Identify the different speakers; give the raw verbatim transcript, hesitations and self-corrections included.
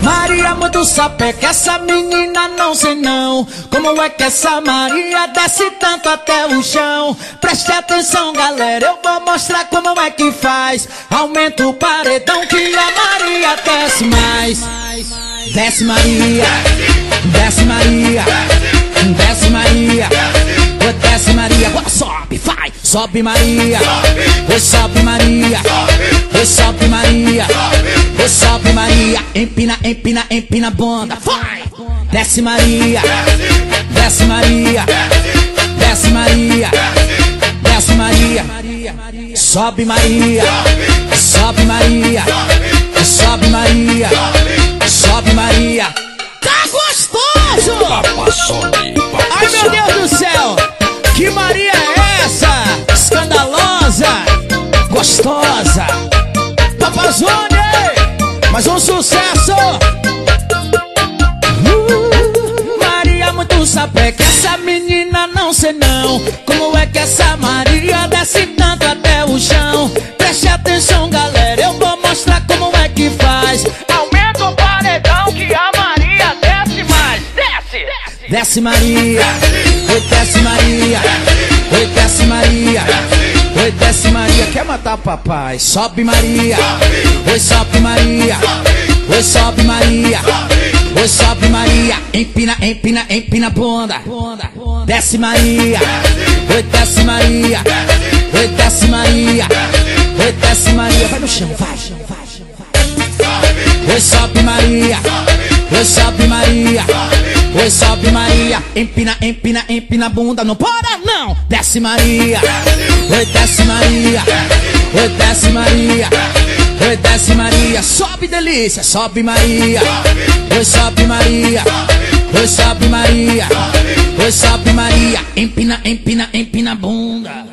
Speaker 1: Maria muito sapeca, essa menina não sei não. Como é que essa Maria desce tanto até o chão? Preste atenção galera, eu vou mostrar como é que faz. Aumenta o paredão que a Maria desce mais. Desce Maria, desce Maria, desce Maria, desce Maria, agora sobe, vai, sobe Maria, oi sobe Maria, oi sobe Maria, oi sobe Maria, empina, empina, empina a bunda, vai, desce Maria, desce Maria, desce Maria, desce Maria, sobe Maria, sobe Maria, sobe Maria, sobe Maria, tá gostoso! Ai meu Deus do céu, que Maria é essa? Escandalosa, gostosa, Papazone, mais um sucesso! uh, Maria muito sapeca, essa menina não sei não. Como é que essa Maria desce tanto até o chão? Preste atenção galera, eu vou mostrar como é que faz. Aumenta o paredão que a Maria desce mais. Desce! Desce Maria, oi desce Maria, oi desce Maria, oi desce Maria, quer matar papai? Sobe Maria, oi sobe Maria, oi sobe Maria, oi sobe Maria, empina, empina, empina a bunda, desce Maria, oi desce Maria, oi desce Maria, oi desce Maria, vai no chão, vai, oi sobe Maria, oi sobe Maria, oi sobe Maria, empina, empina, empina a bunda, não para não, desce Maria, oi desce Maria, oi desce Maria, oi desce Maria, sobe delícia, sobe Maria, oi sobe Maria, oi sobe Maria, oi sobe Maria, empina, empina, empina a bunda.